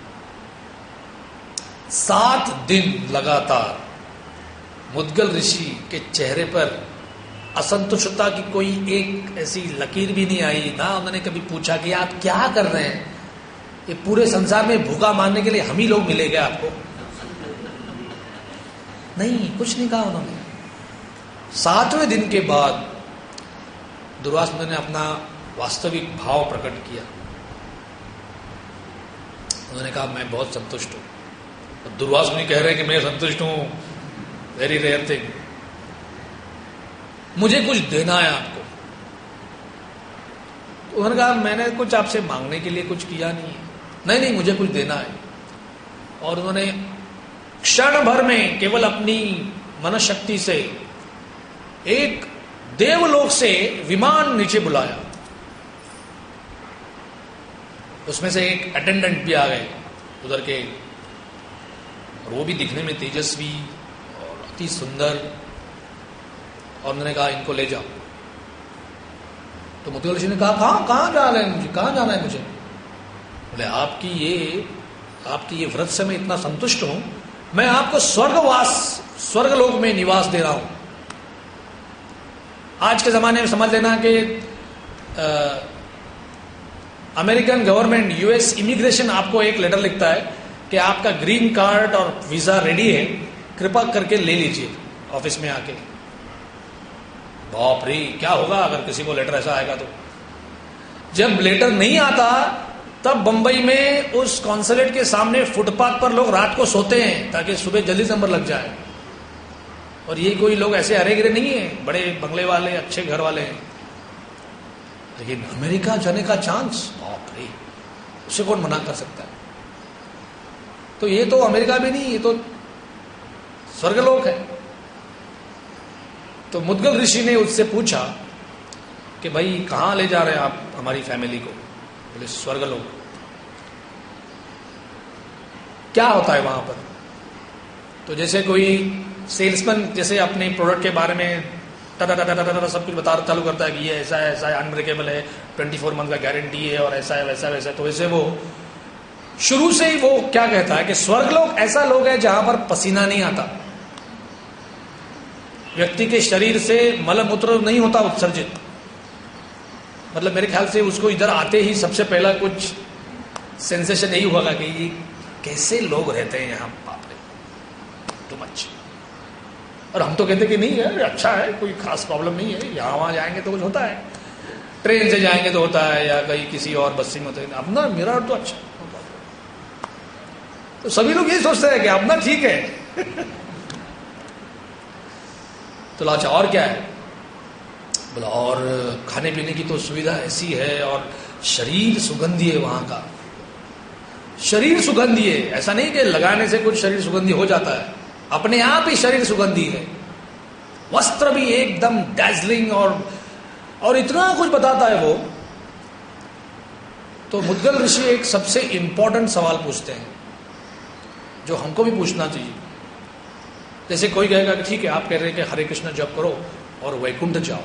7 दिन लगातार मुद्गल ऋषि के चेहरे पर असंतुष्टता की कोई एक ऐसी लकीर भी नहीं आई। ना उन्होंने कभी पूछा कि आप क्या कर रहे हैं, ये पूरे संसार में भूखा मारने के लिए हम ही लोग मिलेंगे आपको? नहीं, कुछ नहीं कहा उन्होंने। 7वें दिन के बाद दुर्वासा मुनि ने अपना वास्तविक भाव प्रकट किया। उन्होंने कहा मैं बहुत संतुष्ट हूं। दुर्वासा मुनि कह रहे हैं कि मैं संतुष्ट हूं, वेरी रेयर थिंग, मुझे कुछ देना है आपको। तो उन्होंने कहा मैंने कुछ आपसे मांगने के लिए कुछ किया नहीं है। नहीं, मुझे कुछ देना है। और उन्होंने क्षण भर में केवल अपनी मनशक्ति से एक देवलोक से विमान नीचे बुलाया। उसमें से एक अटेंडेंट भी आ गए उधर के, और वो भी दिखने में तेजस्वी और अति सुंदर। और उन्होंने कहा इनको ले जाओ। तो मुद्गल ऋषि ने कहा कहां जा रहे हैं मुझे, कहां जाना है मुझे? बोले आपकी ये व्रत से मैं इतना संतुष्ट हूं, मैं आपको स्वर्गलोक में निवास दे रहा हूं। आज के जमाने में समझ लेना कि अमेरिकन गवर्नमेंट, यूएस इमिग्रेशन आपको एक लेटर लिखता है कि आपका ग्रीन कार्ड और वीजा रेडी है, कृपा करके ले लीजिए ऑफिस में आके। बाप रे, क्या होगा अगर किसी को लेटर ऐसा आएगा? तो जब लेटर नहीं आता तब बंबई में उस कॉन्सुलेट के सामने फुटपाथ पर लोग रात को सोते हैं ताकि सुबह जल्दी नंबर लग जाए। और ये कोई लोग ऐसे हरे गिरे नहीं है, बड़े बंगले वाले, अच्छे घर वाले हैं। लेकिन अमेरिका जाने का चांस, बाप रे, उसे कौन मना कर सकता है? तो ये तो अमेरिका भी नहीं, ये तो स्वर्गलोक है। तो मुद्गल ऋषि ने उससे पूछा कि भाई कहां ले जा रहे हैं आप हमारी फैमिली को? बोले स्वर्गलोक। क्या होता है वहां पर? तो जैसे कोई सेल्समैन जैसे अपने प्रोडक्ट के बारे में सब कुछ बता चालू करता है कि ये ऐसा है, अनब्रेकेबल है, 24 मंथ का गारंटी है, और ऐसा है, वैसा वैसा। तो वैसे वो शुरू से ही वो क्या कहता है कि स्वर्गलोक ऐसा लोक है जहां पर पसीना नहीं आता, व्यक्ति के शरीर से मलमूत्र नहीं होता उत्सर्जित। मतलब मेरे ख्याल से उसको इधर आते ही सबसे पहला कुछ सेंसेशन यही होगा कि ये कैसे लोग रहते हैं यहाँ, बाप रे, टू मच। और हम तो कहते कि नहीं है, अच्छा है, कोई खास प्रॉब्लम नहीं है, यहाँ वहां जाएंगे तो कुछ होता है, ट्रेन से जाएंगे तो होता है, या कहीं किसी और बस में होता है। अपना मेरा तो अच्छा, तो सभी लोग ये सोचते हैं कि अपना ठीक है। तो अच्छा और क्या है? बोला और खाने पीने की तो सुविधा ऐसी है, और शरीर सुगंधी है वहां का। शरीर सुगंधी है, ऐसा नहीं कि लगाने से कुछ शरीर सुगंधी हो जाता है, अपने आप ही शरीर सुगंधी है। वस्त्र भी एकदम डैजलिंग, और इतना कुछ बताता है वो। तो मुद्गल ऋषि एक सबसे इंपॉर्टेंट सवाल पूछते हैं जो हमको भी पूछना चाहिए। जैसे कोई कहेगा कि ठीक है, आप कह रहे हैं कि हरे कृष्ण जप करो और वैकुंठ जाओ,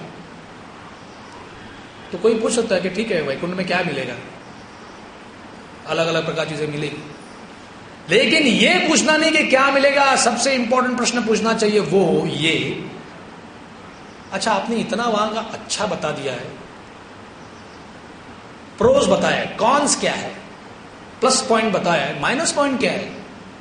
तो कोई पूछ सकता है कि ठीक है, वैकुंठ में क्या मिलेगा? अलग अलग प्रकार चीजें मिलेगी। लेकिन ये पूछना नहीं कि क्या मिलेगा, सबसे इंपॉर्टेंट प्रश्न पूछना चाहिए वो ये, अच्छा आपने इतना वहां का अच्छा बता दिया है, प्रोज बताया, कॉन्स क्या है, प्लस पॉइंट बताया है, माइनस पॉइंट क्या है।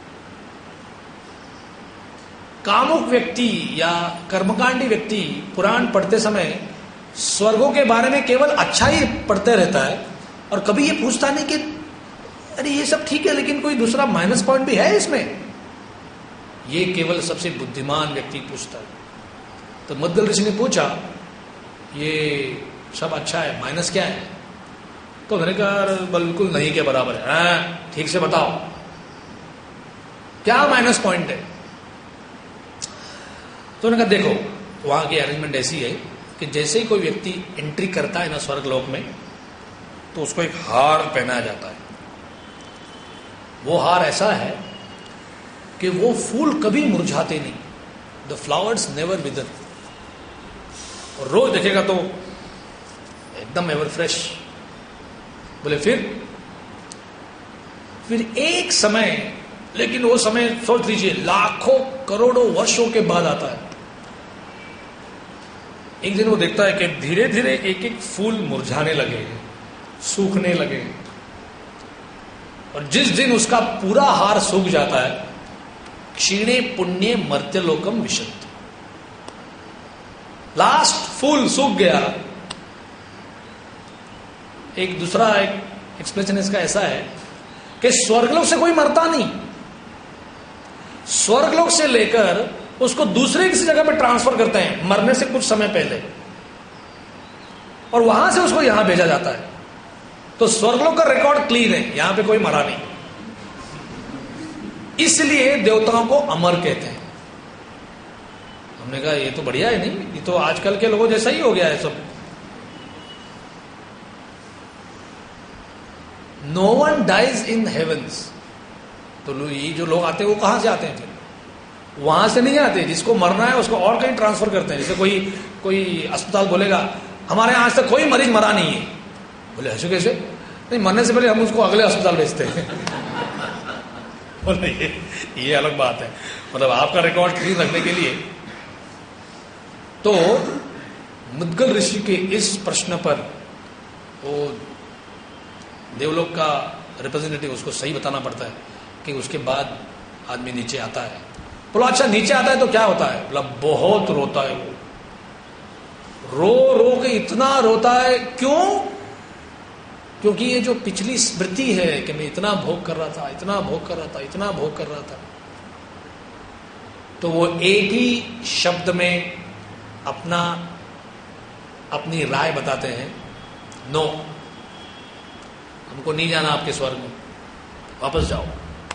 कामुक व्यक्ति या कर्मकांडी व्यक्ति पुराण पढ़ते समय स्वर्गों के बारे में केवल अच्छा ही पढ़ते रहता है, और कभी ये पूछता नहीं कि अरे ये सब ठीक है लेकिन कोई दूसरा माइनस पॉइंट भी है इसमें। ये केवल सबसे बुद्धिमान व्यक्ति पूछता है। तो मुद्गल ऋषि ने पूछा ये सब अच्छा है, माइनस क्या है? तो मैंने कहा बिल्कुल नहीं के बराबर है। ठीक से बताओ क्या माइनस पॉइंट है? तो उन्होंने कहा देखो वहां की अरेंजमेंट ऐसी है कि जैसे ही कोई व्यक्ति एंट्री करता है ना स्वर्गलोक में, तो उसको एक हार पहनाया जाता है। वो हार ऐसा है कि वो फूल कभी मुरझाते नहीं, द फ्लावर्स नेवर विदर, और रोज देखेगा तो एकदम एवर फ्रेश। बोले फिर एक समय, लेकिन वो समय सोच लीजिए लाखों करोड़ों वर्षों के बाद आता है। एक दिन वो देखता है कि धीरे धीरे एक एक फूल मुरझाने लगे, सूखने लगे, और जिस दिन उसका पूरा हार सूख जाता है, क्षीणे पुण्य मर्त्यलोकम विशंति, लास्ट फूल सूख गया। एक दूसरा एक्सप्लेनेशन इसका ऐसा है कि स्वर्गलोक से कोई मरता नहीं, स्वर्गलोक से लेकर उसको दूसरे किसी जगह पे ट्रांसफर करते हैं मरने से कुछ समय पहले, और वहां से उसको यहां भेजा जाता है। तो स्वर्गलोक का रिकॉर्ड क्लीन है, यहां पे कोई मरा नहीं, इसलिए देवताओं को अमर कहते हैं। हमने कहा ये तो बढ़िया है, नहीं ये तो आजकल के लोगों जैसा ही हो गया है सब। No one dies in heavens, तो ये जो लोग आते हैं वो कहां से आते हैं फिर? वहां से नहीं आते, जिसको मरना है उसको और कहीं ट्रांसफर करते हैं। जैसे कोई अस्पताल बोलेगा हमारे यहां आज तक कोई मरीज मरा नहीं है, बोले ऐसे कैसे? नहीं, मरने से पहले हम उसको अगले अस्पताल भेजते हैं। बोले ये अलग बात है, मतलब आपका रिकॉर्ड क्लीन रखने के लिए। तो मुद्गल ऋषि के इस प्रश्न पर वो देवलोक का रिप्रेजेंटेटिव उसको सही बताना पड़ता है कि उसके बाद आदमी नीचे आता है। बोला अच्छा नीचे आता है तो क्या होता है? बोला बहुत रोता है वो, रो रो के इतना रोता है। क्यों? क्योंकि ये जो पिछली स्मृति है कि मैं इतना भोग कर रहा था, इतना भोग कर रहा था, इतना भोग कर रहा था, तो वो एक ही शब्द में अपनी राय बताते हैं, नो, हमको नहीं जाना आपके स्वर्ग में, वापस जाओ।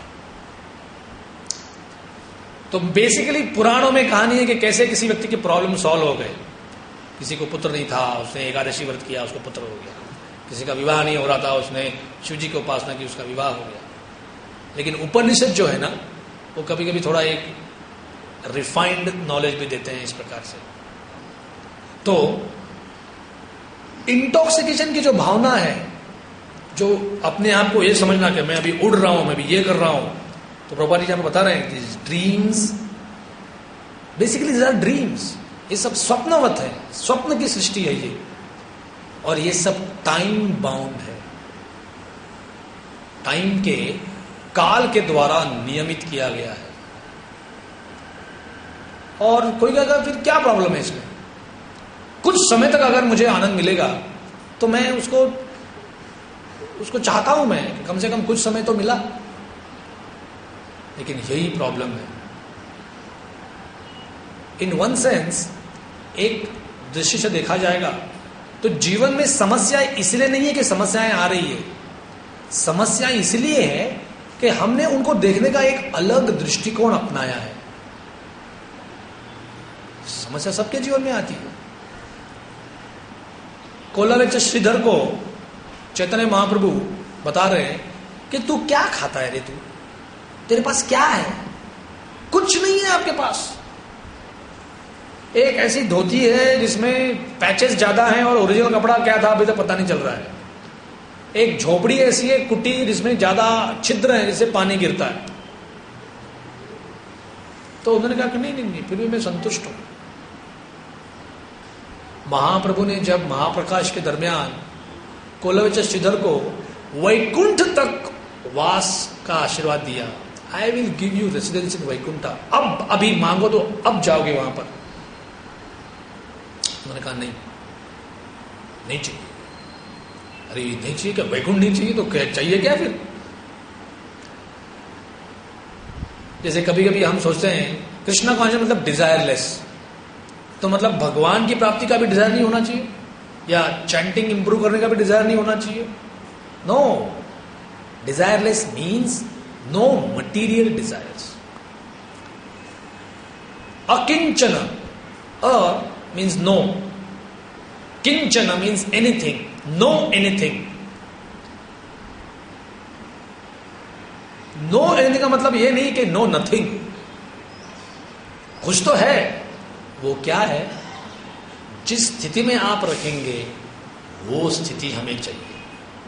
तो बेसिकली पुराणों में कहानी है कि कैसे किसी व्यक्ति के प्रॉब्लम सॉल्व हो गए। किसी को पुत्र नहीं था, उसने एकादशी व्रत किया, उसको पुत्र हो गया। किसी का विवाह नहीं हो रहा था, उसने शिव जी की उपासना की, उसका विवाह हो गया। लेकिन उपनिषद जो है ना, वो कभी कभी थोड़ा एक रिफाइंड नॉलेज भी देते हैं इस प्रकार से। तो इंटॉक्सिकेशन की जो भावना है, जो अपने आप को ये समझना कि मैं अभी उड़ रहा हूं, मैं अभी ये कर रहा हूं, तो प्रभुपाद जी हमें बता रहे हैं कि dreams, basically these are dreams, ये सब स्वप्नवत है, स्वप्न की सृष्टि है ये, और ये सब टाइम बाउंड है, टाइम के काल के द्वारा नियमित किया गया है। और कोई कहेगा फिर क्या प्रॉब्लम है इसमें? कुछ समय तक अगर मुझे आनंद मिलेगा तो मैं उसको चाहता हूं, मैं कम से कम कुछ समय तो मिला। लेकिन यही प्रॉब्लम है। इन वन सेंस, एक दृष्टि से देखा जाएगा तो जीवन में समस्या इसलिए नहीं है कि समस्याएं आ रही है, समस्या इसलिए है कि हमने उनको देखने का एक अलग दृष्टिकोण अपनाया है। समस्या सबके जीवन में आती है। कोलावेच श्रीधर को चैतन्य महाप्रभु बता रहे हैं कि तू क्या खाता है रे, तू, तेरे पास क्या है? कुछ नहीं है आपके पास। एक ऐसी धोती है जिसमें पैचेस ज्यादा हैं और ओरिजिनल कपड़ा क्या था अभी तक पता नहीं चल रहा है। एक झोपड़ी ऐसी है, कुटी, जिसमें ज्यादा छिद्र है जिससे पानी गिरता है। तो उन्होंने कहा कि नहीं, फिर भी मैं संतुष्ट हूं। महाप्रभु ने जब महाप्रकाश के दरमियान कोलावेच श्रीधर को वैकुंठ तक वास का आशीर्वाद दिया, I will give you residence in Vaikuntha, अब अभी मांगो तो अब जाओगे वहां पर। उन्होंने कहा नहीं चाहिए। अरे नहीं चाहिए क्या? वैकुंठ नहीं चाहिए तो क्या चाहिए? क्या फिर? जैसे कभी कभी हम सोचते हैं कृष्णा कॉन्शियस मतलब डिजायरलेस, तो मतलब भगवान की प्राप्ति का भी डिजायर नहीं होना चाहिए, या चैंटिंग इंप्रूव करने का भी डिजायर नहीं होना चाहिए? No, desireless means no material desires. अकिंचन, means no, kinchana means anything, no anything, no anything का मतलब ये नहीं कि no nothing, कुछ तो है। वो क्या है? जिस स्थिति में आप रखेंगे वो स्थिति हमें चाहिए।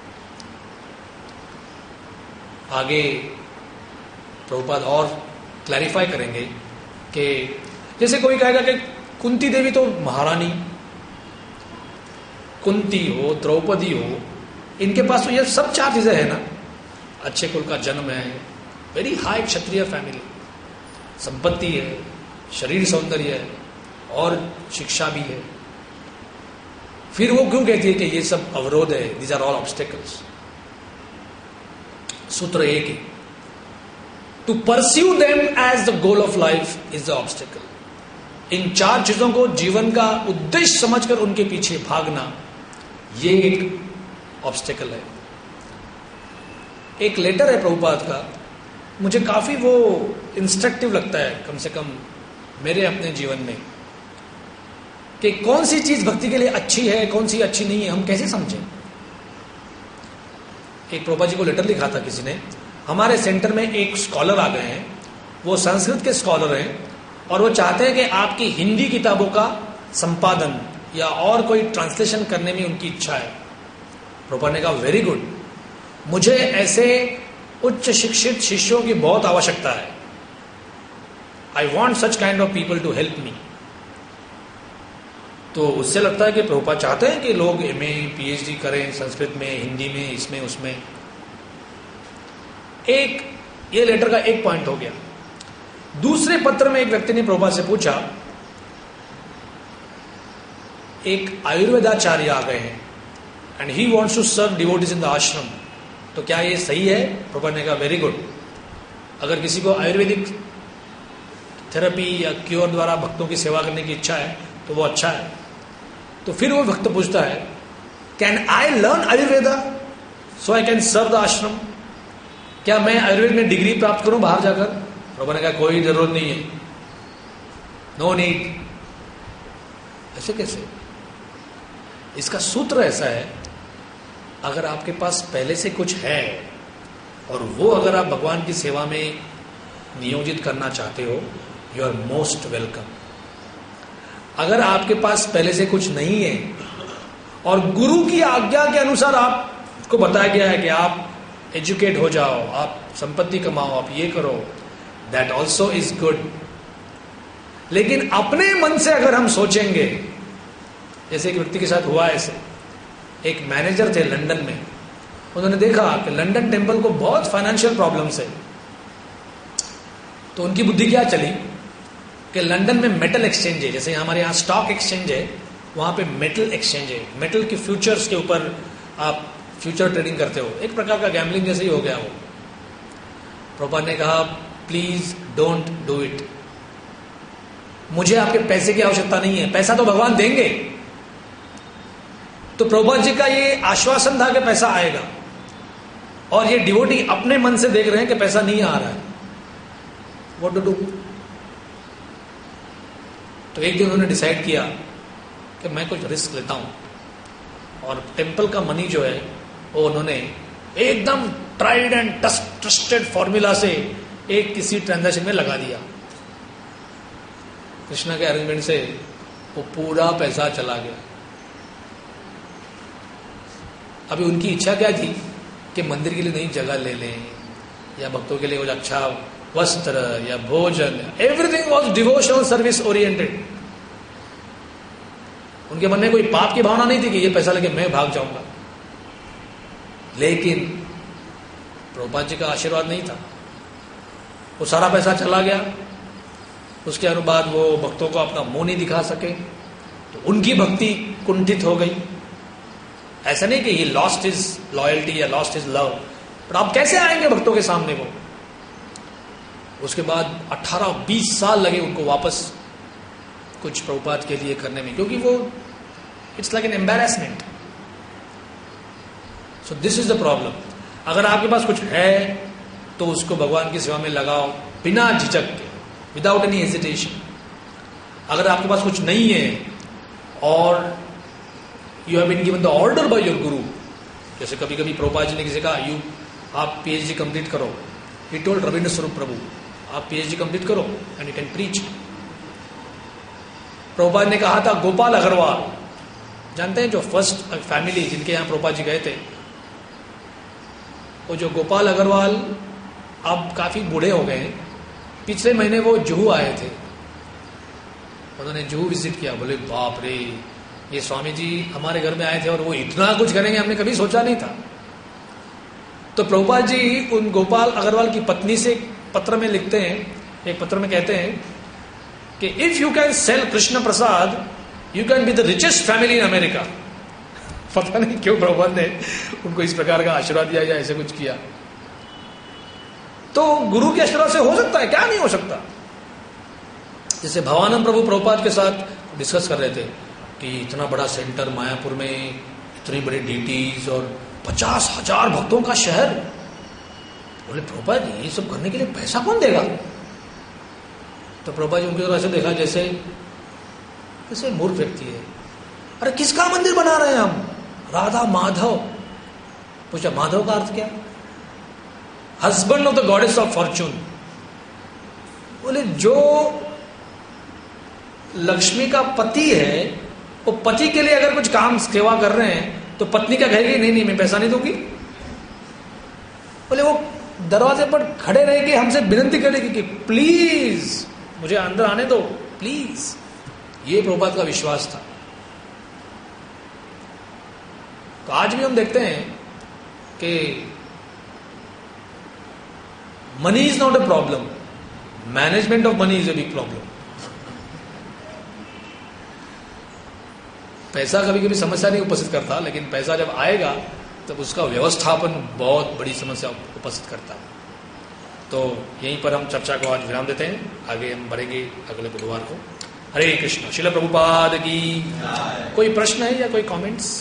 आगे प्रभुपाद और क्लैरिफाई करेंगे कि जैसे कोई कहेगा कि कुंती देवी तो महारानी, कुंती हो, द्रौपदी हो, इनके पास तो ये सब चार चीजें है ना, अच्छे कुल का जन्म है, वेरी हाई क्षत्रिय फैमिली, संपत्ति है, शरीर सौंदर्य है और शिक्षा भी है, फिर वो क्यों कहती है कि ये सब अवरोध है? These are all obstacles. सूत्र एक ही, to pursue them as the goal of life is the obstacle. इन 4 चीजों को जीवन का उद्देश्य समझकर उनके पीछे भागना, ये एक ऑब्स्टेकल है। एक लेटर है प्रभुपाद का, मुझे काफी वो इंस्ट्रक्टिव लगता है, कम से कम मेरे अपने जीवन में, कि कौन सी चीज भक्ति के लिए अच्छी है, कौन सी अच्छी नहीं है, हम कैसे समझें। एक प्रभुपाद जी को लेटर लिखा था किसी ने, हमारे सेंटर में एक स्कॉलर आ गए हैं, वो संस्कृत के स्कॉलर हैं और वो चाहते हैं कि आपकी हिंदी किताबों का संपादन या और कोई ट्रांसलेशन करने में उनकी इच्छा है। प्रभुपाद ने कहा वेरी गुड, मुझे ऐसे उच्च शिक्षित शिष्यों की बहुत आवश्यकता है। I want such kind of people to help me. तो उससे लगता है कि प्रभुपाद चाहते हैं कि लोग MA PhD करें संस्कृत में, हिंदी में, इसमें उसमें। एक ये लेटर का एक पॉइंट हो गया। दूसरे पत्र में एक व्यक्ति ने प्रभुपाद से पूछा, एक आयुर्वेदाचार्य आ गए हैं and he wants to serve devotees in the ashram, तो क्या ये सही है? प्रभुपाद ने कहा वेरी गुड, अगर किसी को आयुर्वेदिक थेरेपी या क्योर द्वारा भक्तों की सेवा करने की इच्छा है तो वो अच्छा है। तो फिर वो भक्त पूछता है, can I learn Ayurveda so I can serve the ashram? क्या मैं आयुर्वेद में डिग्री प्राप्त करूं बाहर जाकर? प्रभुपाद ने कहा कोई जरूरत नहीं है, नो नीड। ऐसे कैसे? इसका सूत्र ऐसा है, अगर आपके पास पहले से कुछ है और वो अगर आप भगवान की सेवा में नियोजित करना चाहते हो, यू आर मोस्ट वेलकम। अगर आपके पास पहले से कुछ नहीं है और गुरु की आज्ञा के अनुसार आपको बताया गया है कि आप एजुकेट हो जाओ, आप संपत्ति कमाओ, आप ये करो, दैट ऑल्सो इज गुड। लेकिन अपने मन से अगर हम सोचेंगे, जैसे एक व्यक्ति के साथ हुआ ऐसे, एक मैनेजर थे लंदन में, उन्होंने देखा कि लंदन टेम्पल को बहुत फाइनेंशियल प्रॉब्लम्स है, तो उनकी बुद्धि क्या चली कि लंदन में मेटल एक्सचेंज है, जैसे हमारे यहाँ स्टॉक एक्सचेंज है, वहां पे मेटल एक्सचेंज है, मेटल की फ्यूचर्स के ऊपर आप फ्यूचर ट्रेडिंग करते हो, एक प्रकार का गैम्बलिंग जैसे ही हो गया वो। प्रभुपाद ने कहा प्लीज डोंट डू इट, मुझे आपके पैसे की आवश्यकता नहीं है, पैसा तो भगवान देंगे। तो प्रभुपाद जी का ये आश्वासन था कि पैसा आएगा, और ये डिवोटी अपने मन से देख रहे हैं कि पैसा नहीं आ रहा है, व्हाट टू डू? तो एक दिन उन्होंने डिसाइड किया कि मैं कुछ रिस्क लेता हूं, और टेम्पल का मनी जो है वो उन्होंने एकदम ट्राइड एंड ट्रस्टेड फॉर्मूला से एक किसी ट्रांजैक्शन में लगा दिया। कृष्णा के अरेंजमेंट से वो पूरा पैसा चला गया। अभी उनकी इच्छा क्या थी कि मंदिर के लिए नई जगह ले लें, या भक्तों के लिए कुछ अच्छा वस्त्र या भोजन, everything was devotional service oriented. उनके मन में कोई पाप की भावना नहीं थी कि ये पैसा लेके मैं भाग जाऊंगा। लेकिन प्रभुपाद जी का आशीर्वाद नहीं था, वो सारा पैसा चला गया। उसके अनुबाद वो भक्तों को अपना मुंह नहीं दिखा सके, तो उनकी भक्ति कुंठित हो गई। ऐसा नहीं कि ये लॉस्ट इज लॉयल्टी या लॉस्ट इज लव, पर आप कैसे आएंगे भक्तों के सामने वो? उसके बाद 18-20 साल लगे उनको वापस कुछ प्रभुपाद के लिए करने में, क्योंकि वो it's like an embarrassment. So this is the problem. अगर आपके पास कुछ है तो उसको भगवान की सेवा में लगाओ बिना झिझक के, विदाउट एनी हेजिटेशन। अगर आपके पास कुछ नहीं है और you have been given the order by your guru, जैसे कभी कभी प्रभुपाद जी ने किसी कहा आप PhD कंप्लीट करो, ही टोल्ड रविंद्र स्वरूप प्रभु आप PhD कंप्लीट करो and you can preach. Prabhupada ने कहा था गोपाल अग्रवाल, जानते हैं जो फर्स्ट फैमिली जिनके यहाँ प्रभुपाद जी गए थे, वो जो गोपाल अग्रवाल अब काफी बूढ़े हो गए हैं। पिछले महीने वो जुहू आए थे, उन्होंने जुहू विजिट किया। बोले बाप रे, ये स्वामी जी हमारे घर में आए थे और वो इतना कुछ करेंगे हमने कभी सोचा नहीं था। तो प्रभुपाद जी उन गोपाल अग्रवाल की पत्नी से पत्र में लिखते हैं, एक पत्र में कहते हैं कि if you can sell Krishna prasad you can be the richest family in America. पता नहीं क्यों प्रभुपाद ने उनको इस प्रकार का आशीर्वाद दिया या ऐसे कुछ किया। तो गुरु के आशीर्वाद से हो सकता है, क्या नहीं हो सकता। जैसे भवानंद प्रभु प्रभुपाद के साथ डिस्कस कर रहे थे कि इतना बड़ा सेंटर मायापुर में, इतनी बड़ी डीटीज और 50,000 भक्तों का शहर। बोले प्रभुपाद जी ये सब करने के लिए पैसा कौन देगा? तो प्रभुपाद जी उनकी तरह से देखा जैसे मूर्ख व्यक्ति है। अरे किसका मंदिर बना रहे हैं हम? राधा माधव। पूछा माधव का अर्थ क्या? Husband of the goddess of fortune. बोले जो लक्ष्मी का पति है वो पति के लिए अगर कुछ काम सेवा कर रहे हैं तो पत्नी क्या कहेगी? नहीं मैं पैसा नहीं दूंगी। बोले वो दरवाजे पर खड़े रहेगी, हमसे विनती करेगी कि प्लीज मुझे अंदर आने दो प्लीज। ये प्रभुपाद का विश्वास था। तो आज भी हम देखते हैं कि money is not a problem, management of money is a big problem. पैसा कभी कभी समस्या नहीं उपस्थित करता, लेकिन पैसा जब आएगा तब उसका व्यवस्थापन बहुत बड़ी समस्या उपस्थित करता है। तो यहीं पर हम चर्चा को आज विराम देते हैं, आगे हम बढ़ेंगे अगले बुधवार को। हरे कृष्ण। श्रील प्रभुपाद की। कोई प्रश्न है या कोई कमेंट्स?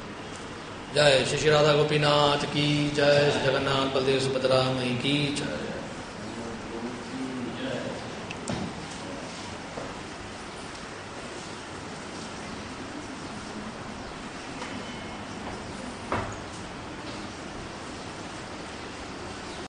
जय श्री राधा गोपीनाथ की जय, जगन्नाथ बलदेव सुभद्रा मई की जय।